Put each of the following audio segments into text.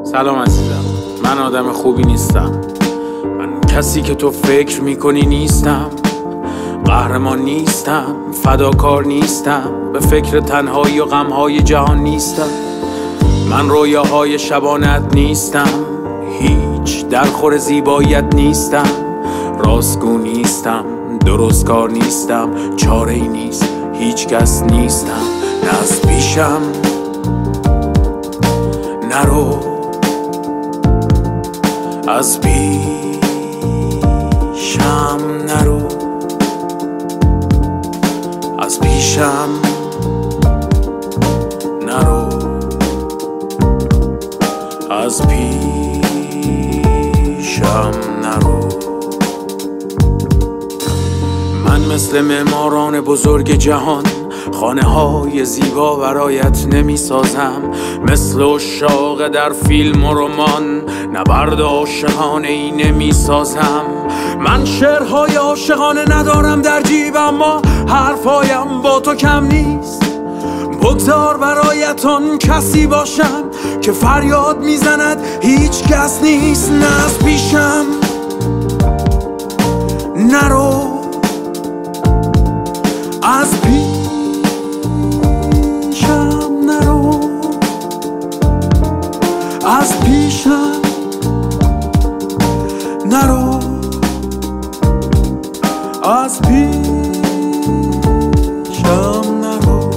سلام عزیزم، من آدم خوبی نیستم. من کسی که تو فکر میکنی نیستم. قهرمان نیستم، فداکار نیستم، به فکر تنهایی و غمهای جهان نیستم. من رویاهای شبانت نیستم، هیچ درخور زیباییت نیستم. راستگو نیستم، درستکار نیستم، چاره ای نیست، هیچ کس نیستم. نه از پیشم نرو، از پیشم نرو، از پیشم نرو، از پیشم نرو. من مثل معماران بزرگ جهان خانه های زیبا برایت نمی سازم. مثل عشاق در فیلم و رمان نبرد عاشقانه ای نمی سازم. من شعرهای عاشقانه ندارم در جیب، اما حرفایم با تو کم نیست. بگذار برایت آن کسی باشم که فریاد میزند هیچ کس نیست. نه از پیشم نرو، از پیشم نرو، از پیشم نرو، از پیشم نرو.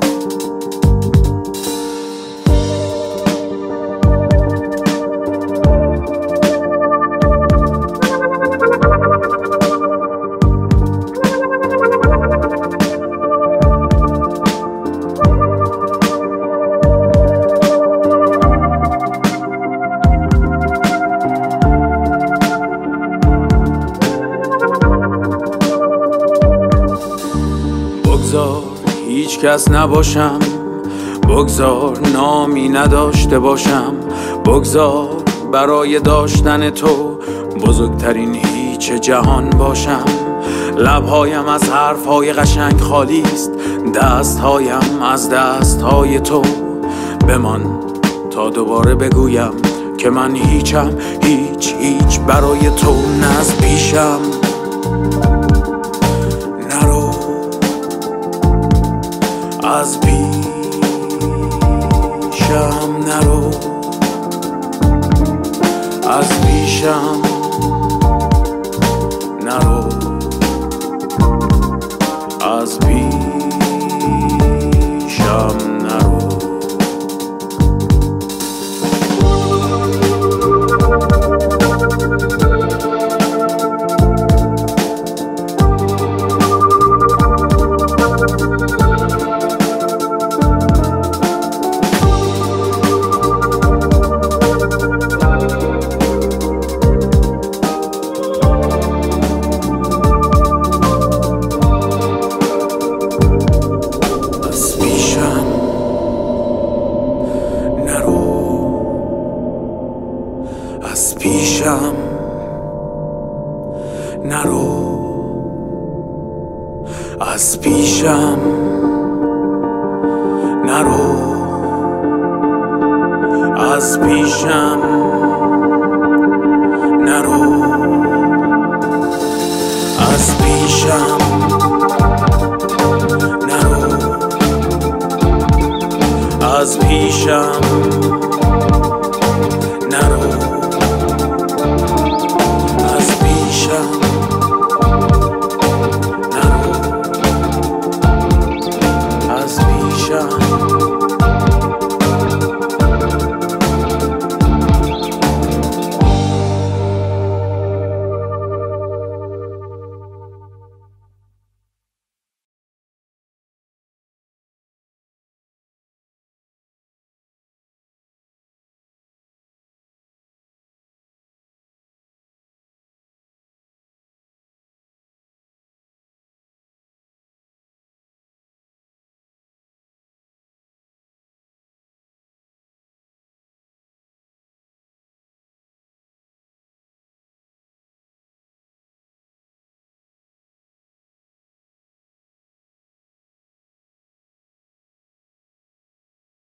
بگذار هیچ کس نباشم، بگذار نامی نداشته باشم، بگذار برای داشتن تو بزرگترین هیچ جهان باشم. لبهایم از حرفهای قشنگ خالی است، دستهایم از دستهای تو. بمان تا دوباره بگویم که من هیچم، هیچ برای تو. نه از پیشم نرو، از پیشم نرو، از پیشم نرو، از پیشم نرو. از پیشم نرو، از پیشم نرو، از پیشم نرو، از پیشم نرو، از پیشم